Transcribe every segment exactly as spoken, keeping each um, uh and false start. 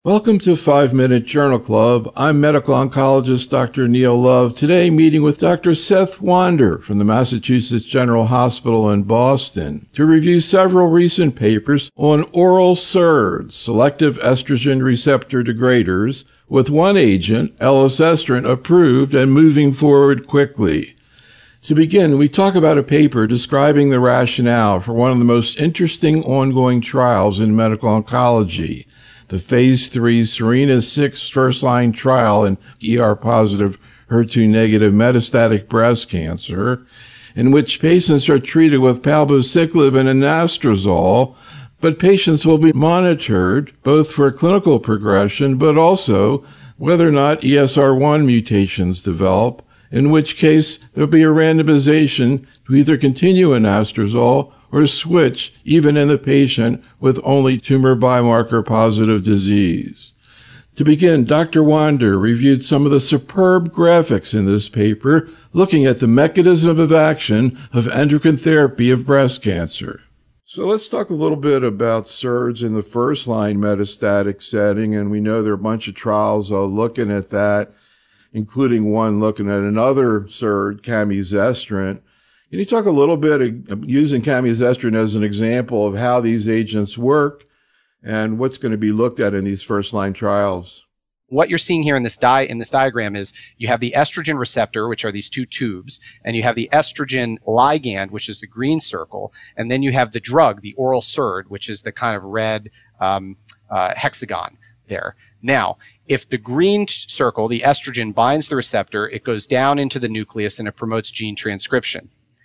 Welcome to five minute Journal Club. I'm medical oncologist Doctor Neil Love. Today, meeting with Doctor Seth Wander from the Massachusetts General Hospital in Boston to review several recent papers on oral S E R Ds, selective estrogen receptor degraders, with one agent, elacestrant, approved and moving forward quickly. To begin, we talk about a paper describing the rationale for one of the most interesting ongoing trials in medical oncology, the phase three SERENA six first-line trial in E R-positive, H E R two negative metastatic breast cancer, in which patients are treated with palbociclib and anastrozole, but patients will be monitored both for clinical progression, but also whether or not E S R one mutations develop, in which case there will be a randomization to either continue anastrozole or switch even in the patient with only tumor biomarker positive disease. To begin, Doctor Wander reviewed some of the superb graphics in this paper looking at the mechanism of action of endocrine therapy of breast cancer. So let's talk a little bit about S E R Ds in the first-line metastatic setting, and we know there are a bunch of trials uh, looking at that, including one looking at another S E R D, camizestrant. Can you talk a little bit, uh, using camizestrant as an example of how these agents work and what's going to be looked at in these first-line trials? What you're seeing here in this di- in this diagram is you have the estrogen receptor, which are these two tubes, and you have the estrogen ligand, which is the green circle, and then you have the drug, the oral S E R D, which is the kind of red um, uh, hexagon there. Now, if the green circle, the estrogen, binds the receptor, it goes down into the nucleus and it promotes gene transcription.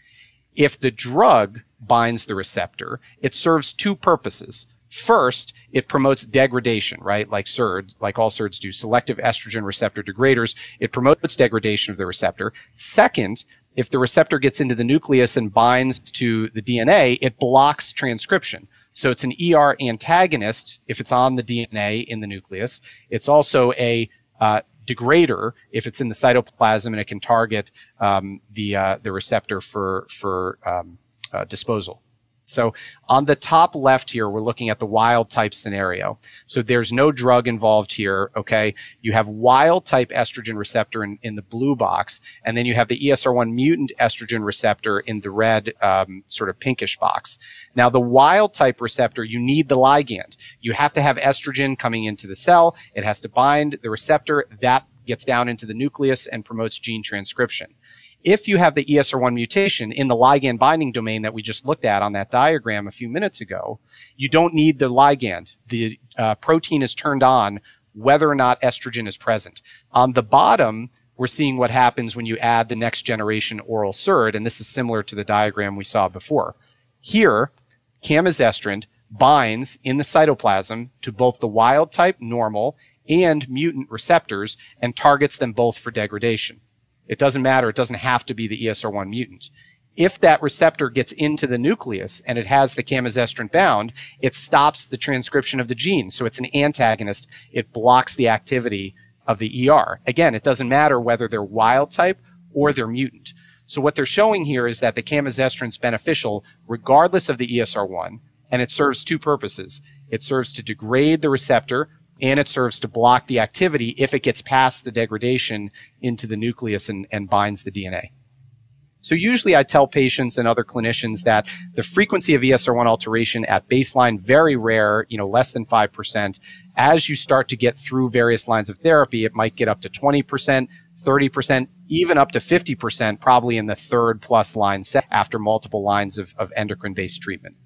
If the drug binds the receptor, it serves two purposes. First, it promotes degradation, right? Like S E R D, like all S E R Ds do, selective estrogen receptor degraders. It promotes degradation of the receptor. Second, if the receptor gets into the nucleus and binds to the D N A, it blocks transcription. So it's an E R antagonist if it's on the D N A in the nucleus. It's also a uh, degrader if it's in the cytoplasm, and it can target um, the uh, the receptor for for um, uh, disposal. So on the top left here, we're looking at the wild type scenario. So there's no drug involved here, okay? You have wild type estrogen receptor in, in the blue box, and then you have the E S R one mutant estrogen receptor in the red um, sort of pinkish box. Now the wild type receptor, you need the ligand. You have to have estrogen coming into the cell. It has to bind the receptor. That gets down into the nucleus and promotes gene transcription. If you have the E S R one mutation in the ligand binding domain that we just looked at on that diagram a few minutes ago, you don't need the ligand. The uh, protein is turned on whether or not estrogen is present. On the bottom, we're seeing what happens when you add the next generation oral S E R D, and this is similar to the diagram we saw before. Here, camizestrant binds in the cytoplasm to both the wild type normal and mutant receptors and targets them both for degradation. It doesn't matter. It doesn't have to be the E S R one mutant. If that receptor gets into the nucleus and it has the camizestrant bound, it stops the transcription of the gene. So it's an antagonist. It blocks the activity of the E R. Again, it doesn't matter whether they're wild type or they're mutant. So what they're showing here is that the camizestrant's beneficial regardless of the E S R one, and it serves two purposes. It serves to degrade the receptor, and it serves to block the activity if it gets past the degradation into the nucleus and, and binds the D N A. So usually I tell patients and other clinicians that the frequency of E S R one alteration at baseline, very rare, you know, less than five percent. As you start to get through various lines of therapy, it might get up to twenty percent, thirty percent, even up to fifty percent, probably in the third plus line set after multiple lines of, of endocrine-based treatment.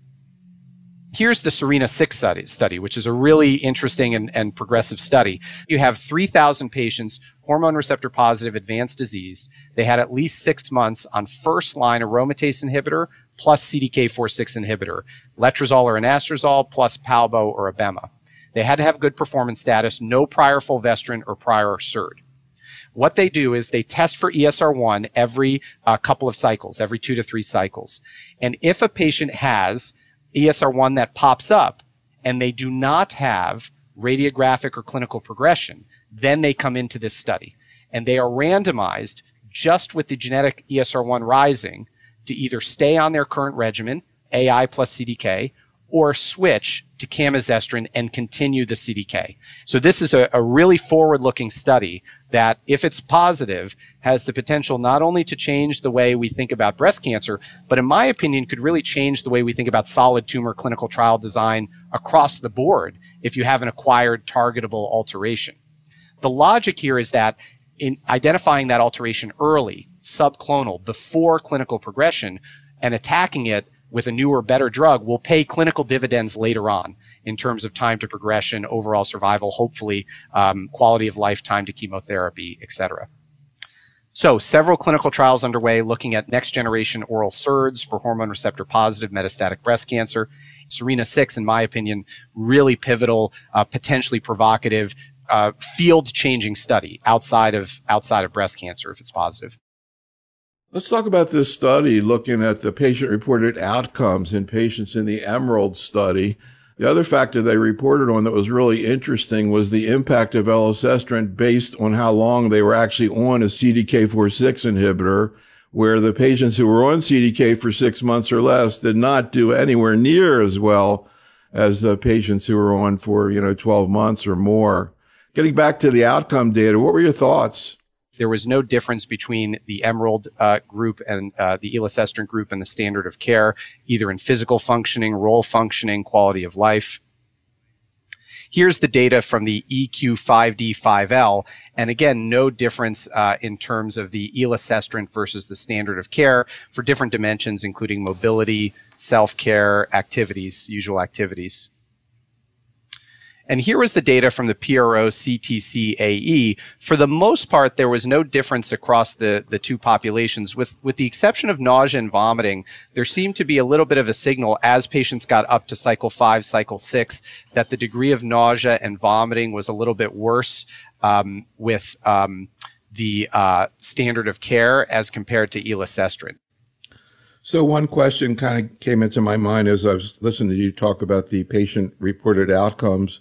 Here's the SERENA six study, study, which is a really interesting and, and progressive study. You have three thousand patients, hormone receptor positive advanced disease. They had at least six months on first-line aromatase inhibitor plus C D K four six inhibitor, letrozole or anastrozole plus palbo or abema. They had to have good performance status, no prior fulvestrant or prior S E R D. What they do is they test for E S R one every uh, couple of cycles, every two to three cycles. And if a patient has E S R one that pops up and they do not have radiographic or clinical progression, then they come into this study. And they are randomized just with the genetic E S R one rising to either stay on their current regimen, A I plus C D K, or switch to camizestrant and continue the C D K. So this is a, a really forward-looking study that, if it's positive, has the potential not only to change the way we think about breast cancer, but in my opinion, could really change the way we think about solid tumor clinical trial design across the board if you have an acquired targetable alteration. The logic here is that in identifying that alteration early, subclonal, before clinical progression, and attacking it with a newer, better drug will pay clinical dividends later on in terms of time to progression, overall survival, hopefully um, quality of life, time to chemotherapy, et cetera. So several clinical trials underway looking at next generation oral S E R Ds for hormone receptor positive metastatic breast cancer. SERENA six, in my opinion, really pivotal, uh, potentially provocative, uh, field-changing study outside of outside of breast cancer if it's positive. Let's talk about this study looking at the patient-reported outcomes in patients in the EMERALD study. The other factor they reported on that was really interesting was the impact of elacestrant based on how long they were actually on a C D K four six inhibitor, where the patients who were on C D K for six months or less did not do anywhere near as well as the patients who were on for, you know, twelve months or more. Getting back to the outcome data, what were your thoughts? There was no difference between the EMERALD uh, group and uh, the elacestrant group and the standard of care, either in physical functioning, role functioning, quality of life. Here's the data from the E Q five D five L. And again, no difference uh, in terms of the elacestrant versus the standard of care for different dimensions, including mobility, self-care, activities, usual activities. And here was the data from the P R O C T C A E. For the most part, there was no difference across the, the two populations. With, with the exception of nausea and vomiting, there seemed to be a little bit of a signal as patients got up to cycle five, cycle six, that the degree of nausea and vomiting was a little bit worse um, with um, the uh, standard of care as compared to elacestrant. So one question kind of came into my mind as I was listening to you talk about the patient-reported outcomes,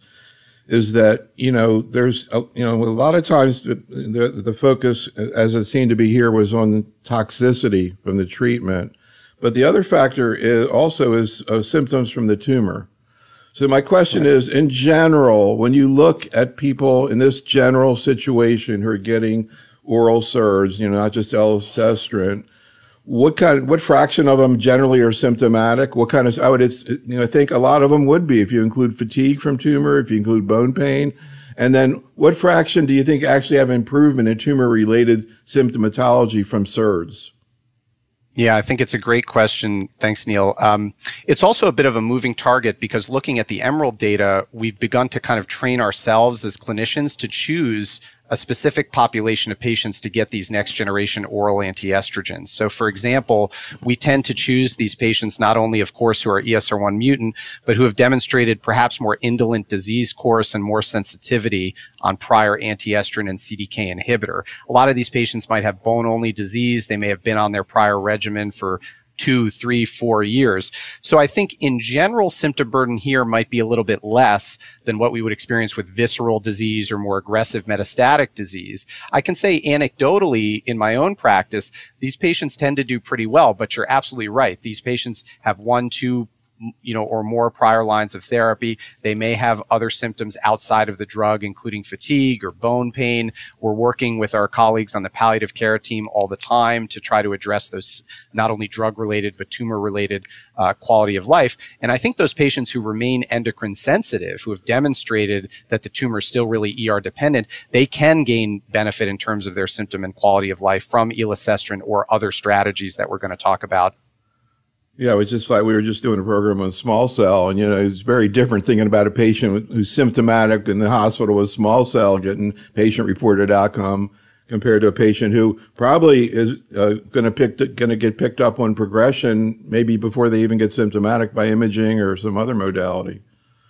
is that, you know, there's, a, you know, a lot of times the, the, the focus, as it seemed to be here, was on toxicity from the treatment. But the other factor is also is uh, symptoms from the tumor. So my question is, in general, when you look at people in this general situation who are getting oral S E R Ds, you know, not just elacestrant, what kind, what fraction of them generally are symptomatic? What kind of, I would, you know, I think a lot of them would be if you include fatigue from tumor, if you include bone pain. And then what fraction do you think actually have improvement in tumor-related symptomatology from S E R Ds? Yeah, I think it's a great question. Thanks, Neil. Um, it's also a bit of a moving target because looking at the EMERALD data, we've begun to kind of train ourselves as clinicians to choose a specific population of patients to get these next generation oral antiestrogens. So for example, we tend to choose these patients not only, of course, who are E S R one mutant, but who have demonstrated perhaps more indolent disease course and more sensitivity on prior antiestrogen and C D K inhibitor. A lot of these patients might have bone-only disease. They may have been on their prior regimen for two, three, four years. So I think in general, symptom burden here might be a little bit less than what we would experience with visceral disease or more aggressive metastatic disease. I can say anecdotally in my own practice, these patients tend to do pretty well, but you're absolutely right. These patients have one, two, you know, or more prior lines of therapy. They may have other symptoms outside of the drug, including fatigue or bone pain. We're working with our colleagues on the palliative care team all the time to try to address those not only drug-related but tumor-related uh, quality of life. And I think those patients who remain endocrine sensitive, who have demonstrated that the tumor is still really E R dependent, they can gain benefit in terms of their symptom and quality of life from elacestrant or other strategies that we're going to talk about. Yeah, it was just like we were just doing a program on small cell, and, you know, it's very different thinking about a patient who's symptomatic in the hospital with small cell getting patient-reported outcome compared to a patient who probably is uh, going to pick going to get picked up on progression maybe before they even get symptomatic by imaging or some other modality.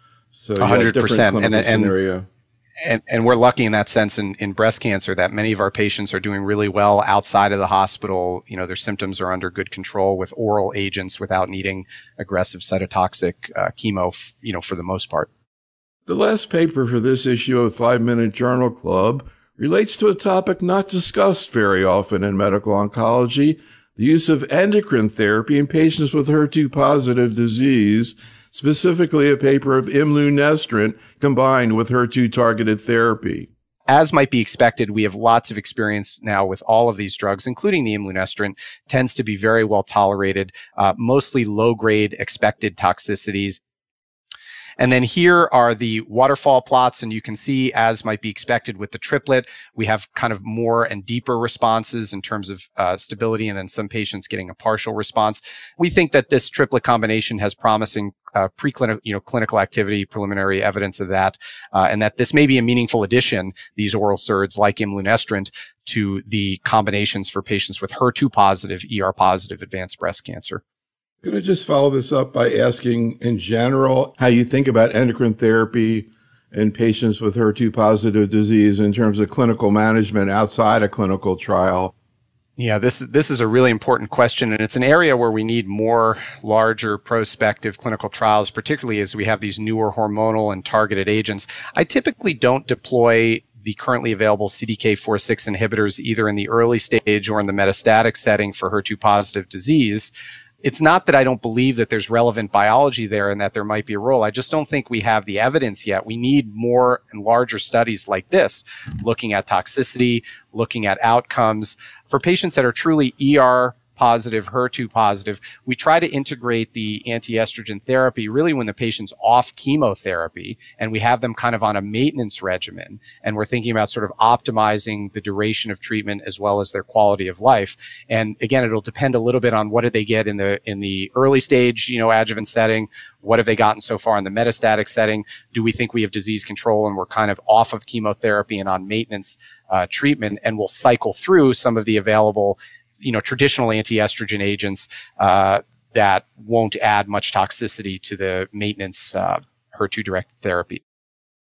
So one hundred percent. And, and, scenario. And, and we're lucky in that sense in, in breast cancer that many of our patients are doing really well outside of the hospital. You know, their symptoms are under good control with oral agents without needing aggressive cytotoxic uh, chemo, f- you know, for the most part. The last paper for this issue of Five Minute Journal Club relates to a topic not discussed very often in medical oncology, the use of endocrine therapy in patients with H E R two positive disease. specifically a paper of imlunestrant combined with H E R two targeted therapy. As might be expected, we have lots of experience now with all of these drugs, including the imlunestrant, tends to be very well tolerated, uh, mostly low-grade expected toxicities. And then here are the waterfall plots, and you can see, as might be expected with the triplet, we have kind of more and deeper responses in terms of uh, stability, and then some patients getting a partial response. We think that this triplet combination has promising uh, preclinical, you know, clinical activity, preliminary evidence of that, uh, and that this may be a meaningful addition, these oral S E R Ds like imlunestrant, to the combinations for patients with H E R two positive, E R positive advanced breast cancer. Could I just follow this up by asking, in general, how you think about endocrine therapy in patients with H E R two positive disease in terms of clinical management outside a clinical trial? Yeah, this is this is a really important question, and it's an area where we need more larger prospective clinical trials, particularly as we have these newer hormonal and targeted agents. I typically don't deploy the currently available C D K four six inhibitors either in the early stage or in the metastatic setting for H E R two positive disease. It's not that I don't believe that there's relevant biology there and that there might be a role. I just don't think we have the evidence yet. We need more and larger studies like this, looking at toxicity, looking at outcomes. For patients that are truly E R positive, H E R two positive, we try to integrate the anti-estrogen therapy really when the patient's off chemotherapy, and we have them kind of on a maintenance regimen, and we're thinking about sort of optimizing the duration of treatment as well as their quality of life. And again, it'll depend a little bit on what did they get in the in the early stage, you know, adjuvant setting. What have they gotten so far in the metastatic setting? Do we think we have disease control and we're kind of off of chemotherapy and on maintenance uh, treatment, and we'll cycle through some of the available, you know, traditional anti-estrogen agents uh, that won't add much toxicity to the maintenance uh, H E R two directed therapy.